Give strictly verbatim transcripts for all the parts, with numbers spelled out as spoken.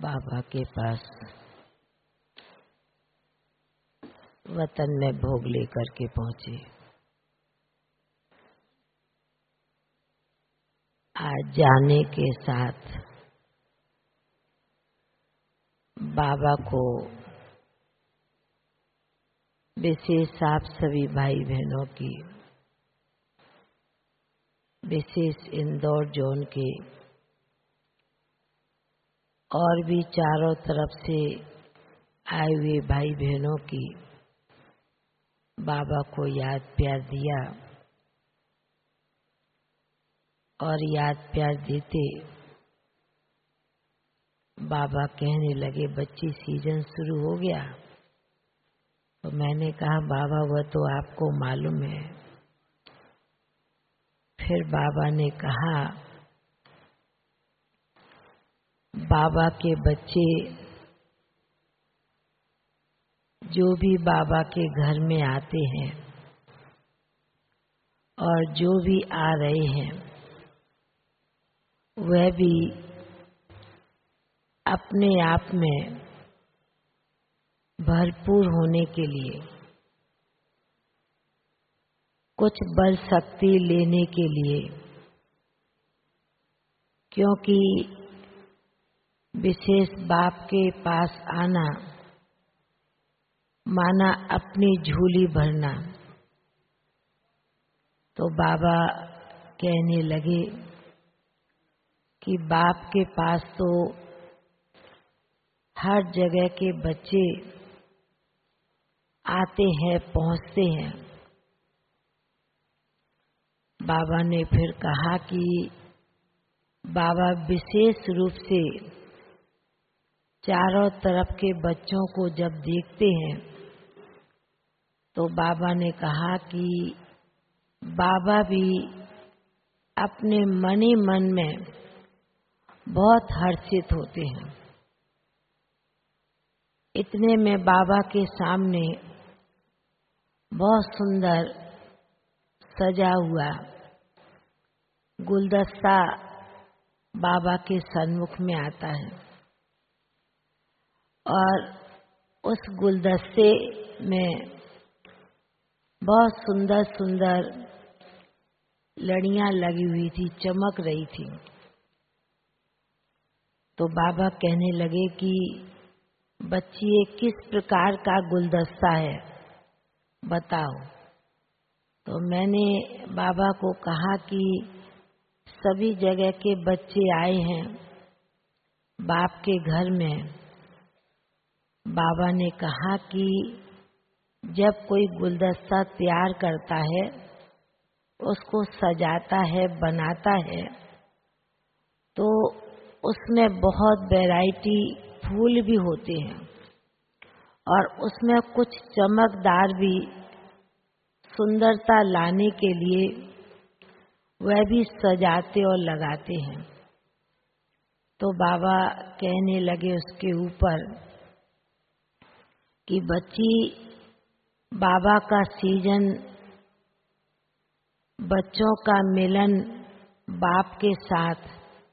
बाबा के पास वतन में भोग लेकर के पहुंचे। आज जाने के साथ बाबा को विशेष आप सभी भाई बहनों की, विशेष इंदौर जोन के और भी चारों तरफ से आए हुए भाई बहनों की बाबा को याद प्यार दिया और याद प्यार देते बाबा कहने लगे, बच्ची सीजन शुरू हो गया। तो मैंने कहा, बाबा वह तो आपको मालूम है। फिर बाबा ने कहा, बाबा के बच्चे जो भी बाबा के घर में आते हैं और जो भी आ रहे हैं, वह भी अपने आप में भरपूर होने के लिए, कुछ बल शक्ति लेने के लिए, क्योंकि विशेष बाप के पास आना माना अपनी झोली भरना। तो बाबा कहने लगे कि बाप के पास तो हर जगह के बच्चे आते हैं, पहुंचते हैं। बाबा ने फिर कहा कि बाबा विशेष रूप से चारों तरफ के बच्चों को जब देखते हैं तो बाबा ने कहा कि बाबा भी अपने मन ही मन में बहुत हर्षित होते हैं। इतने में बाबा के सामने बहुत सुंदर सजा हुआ गुलदस्ता बाबा के सन्मुख में आता है और उस गुलदस्ते में बहुत सुंदर सुंदर लड़ियां लगी हुई थी, चमक रही थी। तो बाबा कहने लगे कि बच्ची, ये किस प्रकार का गुलदस्ता है, बताओ। तो मैंने बाबा को कहा कि सभी जगह के बच्चे आए हैं बाप के घर में। बाबा ने कहा कि जब कोई गुलदस्ता तैयार करता है, उसको सजाता है, बनाता है, तो उसमें बहुत वैरायटी फूल भी होते हैं और उसमें कुछ चमकदार भी सुंदरता लाने के लिए वह भी सजाते और लगाते हैं। तो बाबा कहने लगे उसके ऊपर कि बच्ची, बाबा का सीजन, बच्चों का मिलन बाप के साथ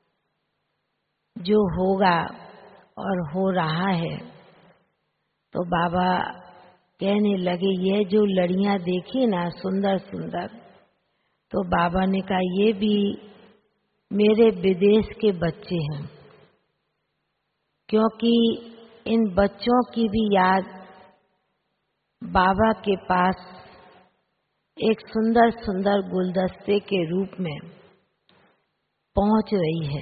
जो होगा और हो रहा है, तो बाबा कहने लगे, ये जो लड़ियां देखी ना सुंदर सुंदर, तो बाबा ने कहा ये भी मेरे विदेश के बच्चे हैं, क्योंकि इन बच्चों की भी याद बाबा के पास एक सुंदर सुंदर गुलदस्ते के रूप में पहुंच रही है।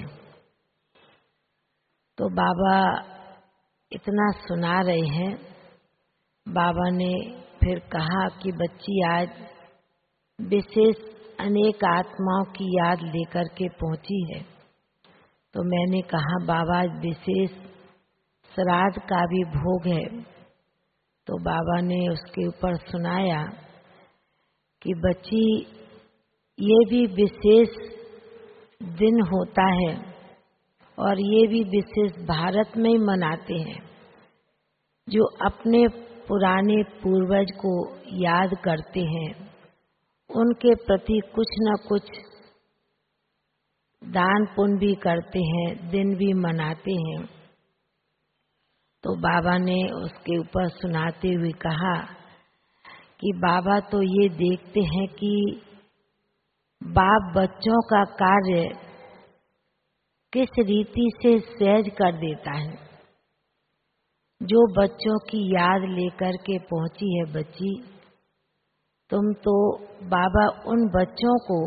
तो बाबा इतना सुना रहे हैं। बाबा ने फिर कहा कि बच्ची, आज विशेष अनेक आत्माओं की याद लेकर के पहुंची है। तो मैंने कहा, बाबा विशेष श्राद्ध का भी भोग है। तो बाबा ने उसके ऊपर सुनाया कि बच्ची, ये भी विशेष दिन होता है और ये भी विशेष भारत में ही मनाते हैं, जो अपने पुराने पूर्वज को याद करते हैं, उनके प्रति कुछ न कुछ दान पुण्य भी करते हैं, दिन भी मनाते हैं। तो बाबा ने उसके ऊपर सुनाते हुए कहा कि बाबा तो ये देखते हैं कि बाप बच्चों का कार्य किस रीति से सहज कर देता है। जो बच्चों की याद लेकर के पहुंची है बच्ची, तुम तो बाबा उन बच्चों को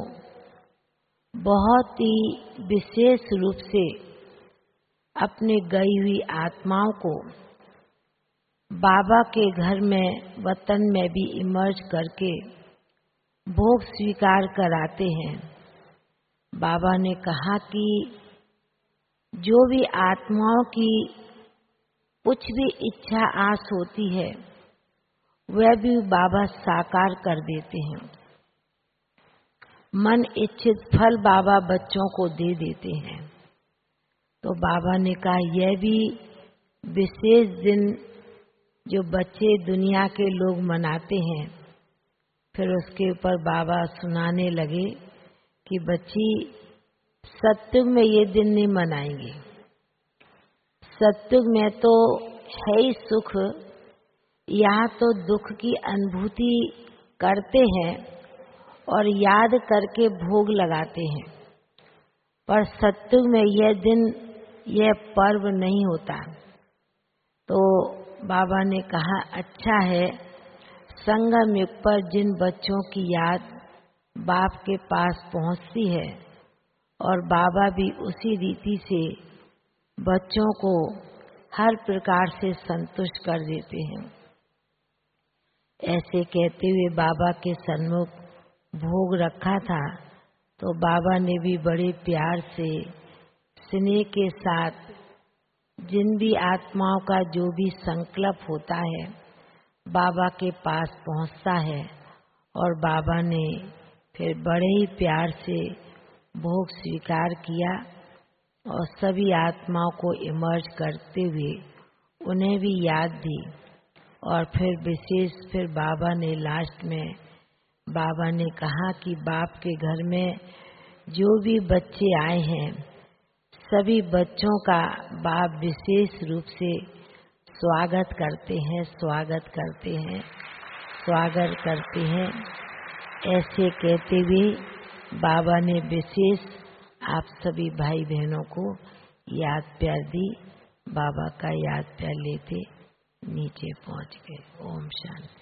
बहुत ही विशेष रूप से अपने गई हुई आत्माओं को बाबा के घर में वतन में भी इमर्ज करके भोग स्वीकार कराते हैं। बाबा ने कहा कि जो भी आत्माओं की कुछ भी इच्छा आस होती है वह भी बाबा साकार कर देते हैं। मन इच्छित फल बाबा बच्चों को दे देते हैं। तो बाबा ने कहा यह भी विशेष दिन जो बच्चे दुनिया के लोग मनाते हैं। फिर उसके ऊपर बाबा सुनाने लगे कि बच्ची, सत्युग में ये दिन नहीं मनाएंगे। सत्युग में तो है ही सुख, यहाँ तो दुख की अनुभूति करते हैं और याद करके भोग लगाते हैं। पर सत्युग में यह दिन, यह पर्व नहीं होता। तो बाबा ने कहा अच्छा है, संगम युग पर जिन बच्चों की याद बाप के पास पहुंचती है और बाबा भी उसी रीति से बच्चों को हर प्रकार से संतुष्ट कर देते हैं। ऐसे कहते हुए बाबा के सन्मुख भोग रखा था। तो बाबा ने भी बड़े प्यार से स्नेह के साथ जिन भी आत्माओं का जो भी संकल्प होता है बाबा के पास पहुंचता है और बाबा ने फिर बड़े ही प्यार से भोग स्वीकार किया और सभी आत्माओं को इमर्ज करते हुए उन्हें भी याद दी। और फिर विशेष फिर बाबा ने लास्ट में बाबा ने कहा कि बाप के घर में जो भी बच्चे आए हैं सभी बच्चों का बाप विशेष रूप से स्वागत करते हैं स्वागत करते हैं स्वागत करते हैं। ऐसे कहते हुए बाबा ने विशेष आप सभी भाई बहनों को याद प्यार दी। बाबा का याद प्यार लेते नीचे पहुंच गए। ओम शांति।